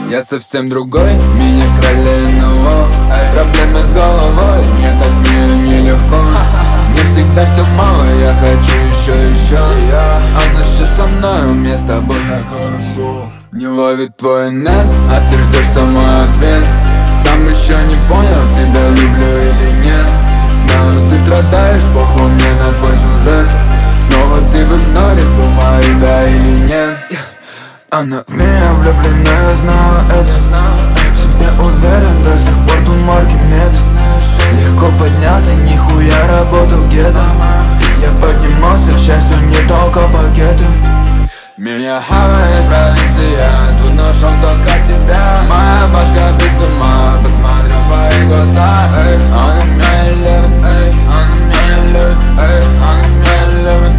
Я совсем другой, меня крали НЛО. Проблемы с головой, мне так с ней нелегко. Мне всегда все мало, я хочу еще. Она сейчас со мной, мне с тобой так хорошо. Не ловит твой нет, а ты ждешь самый ответ. Сам еще не понял, тебя люблю или нет. Знаю, ты страдаешь, похуй мне на твой сюжет. Снова ты в игноре, думаю, да или нет. Она в меня влюблена, я знаю это. В себе уверен, до сих пор тут Архимед. Легко поднялся, нихуя работал где-то. Я поднимался, к счастью, не только пакеты. Меня хавает провинция, тут нашел только тебя. Моя башка без ума, посмотрю в твои глаза. Она меня любит, она меня любит, она меня любит,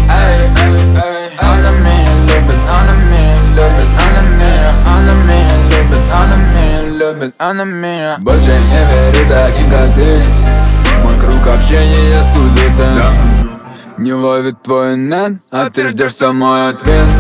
она меня любит, она меня любит, она меня любит, она меня любит, она меня. Больше не верю таким, как ты. Мой круг общения сузился. Не ловит твой нет, а ты ждешь самой ответ.